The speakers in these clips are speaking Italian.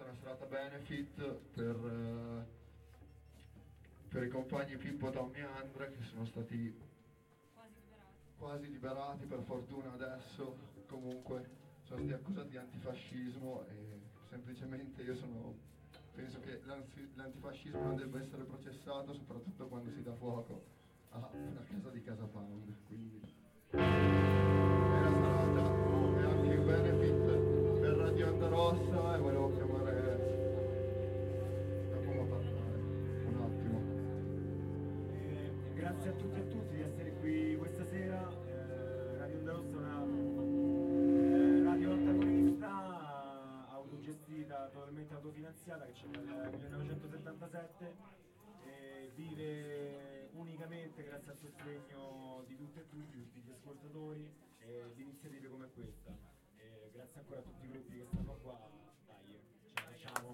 una serata benefit per i compagni Pippo, Tommy e Andre che sono stati quasi liberati per fortuna adesso. Comunque sono stati accusati di antifascismo e semplicemente penso che l'antifascismo non debba essere processato, soprattutto quando si dà fuoco a una casa di Casa Pound. Quindi è la serata e anche il benefit per Radio Onda Rossa, e volevo chiamare Giacomo a parlare un attimo. Grazie a tutti e a tutti di essere qui questa sera. Radio Onda Rossa è una radio antagonista, autogestita, totalmente autofinanziata, che c'è dal 1977 e vive unicamente grazie al sostegno di tutte e tutti gli ascoltatori e di iniziative come questa. Grazie ancora a tutti i gruppi che stanno qua. Dai, ce la facciamo.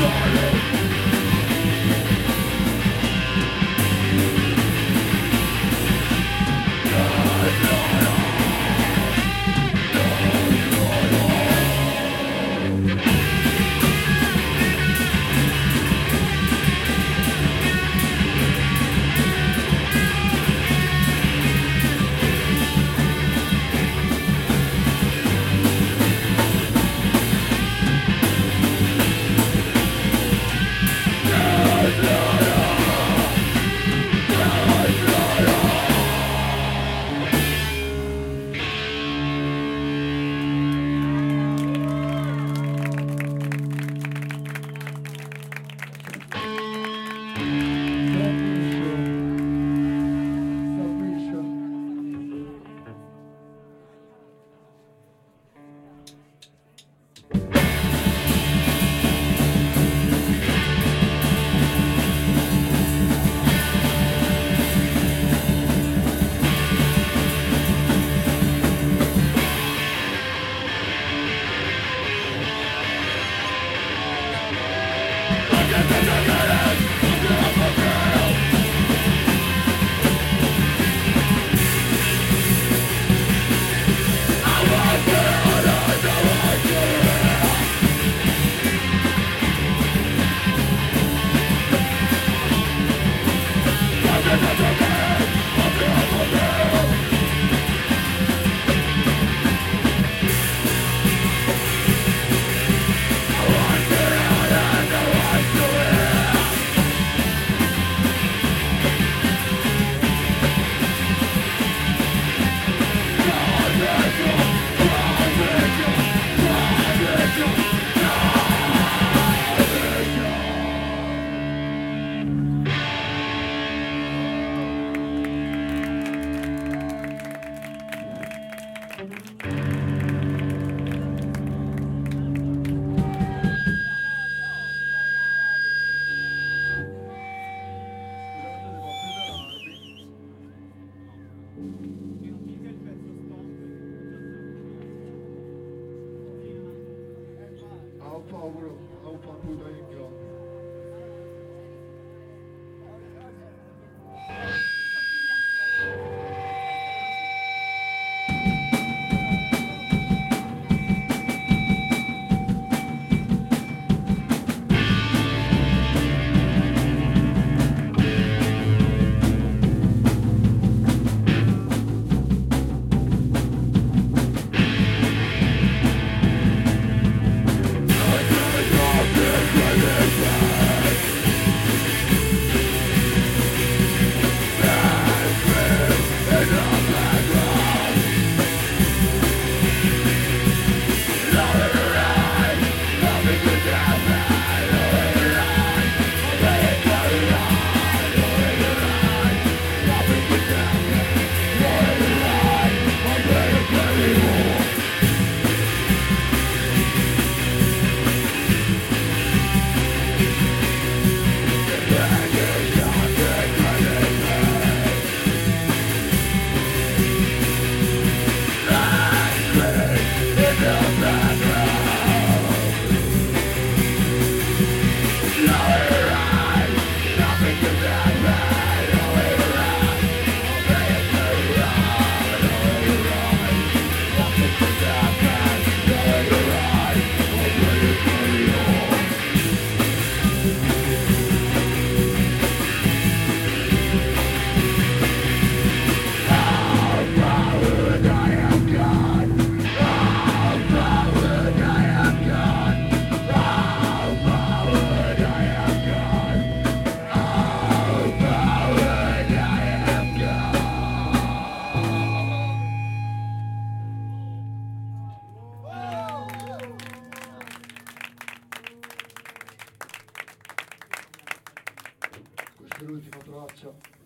Questa è l'ultima traccia.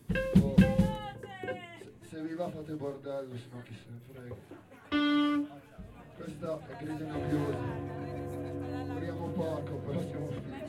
Se vi va fate bordello, se no chi se ne frega. Questa è grigia nebbiosa. Moriamo poco, però siamo figli.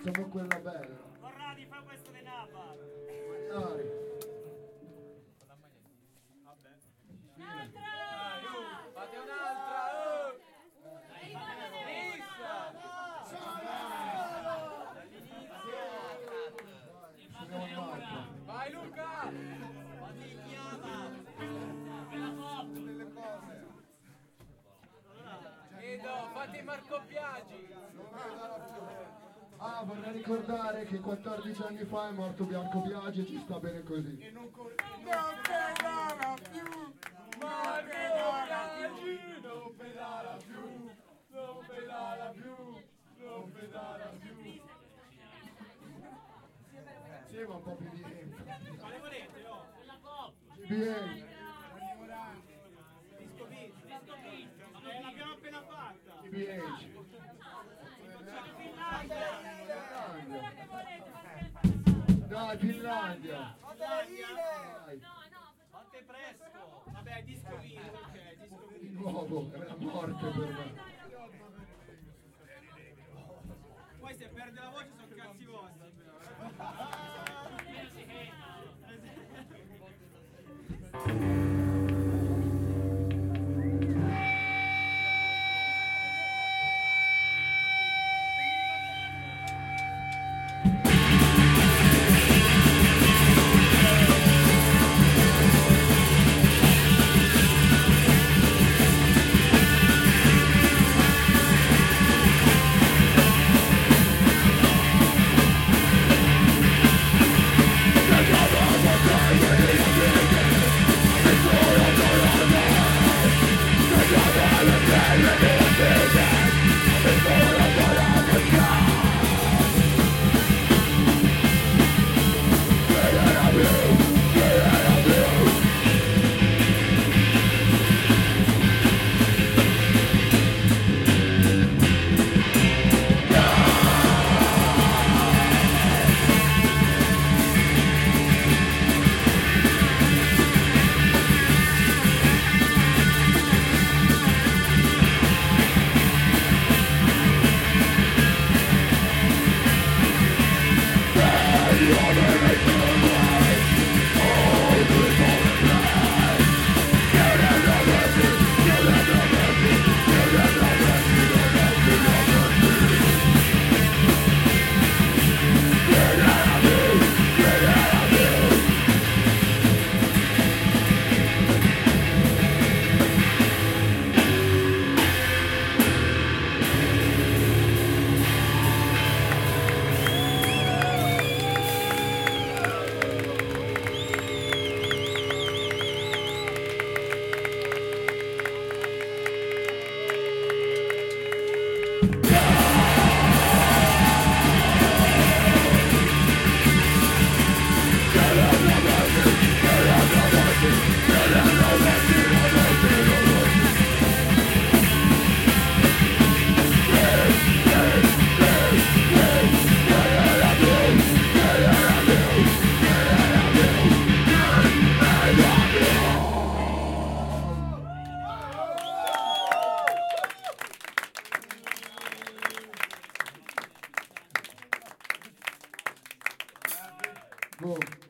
Siamo quella bella. Corradi, fa questo di Napa. Dai. Vabbè. Fate un'altra! Suoniamo un'altra. Vai Luca! Edo, fate i marcoppiaggi! Ah, vorrei ricordare che 14 anni fa è morto Bianco Biagi e ci sta bene così. Non pedala più! Marcoppiaggi! Non pedala più! Non pedala più! Non pedala più! Sì, ma un po' più di dentro. Quale volete? Oh? GBA. Disco beat. L'abbiamo appena fatta. GBH. Dai, Finlandia. Dai. Fate presto. Vabbè, disco beat, ok, disco beat. Di nuovo, è la morte per me. Poi se perde la voce sono cazzi vostri però. Go.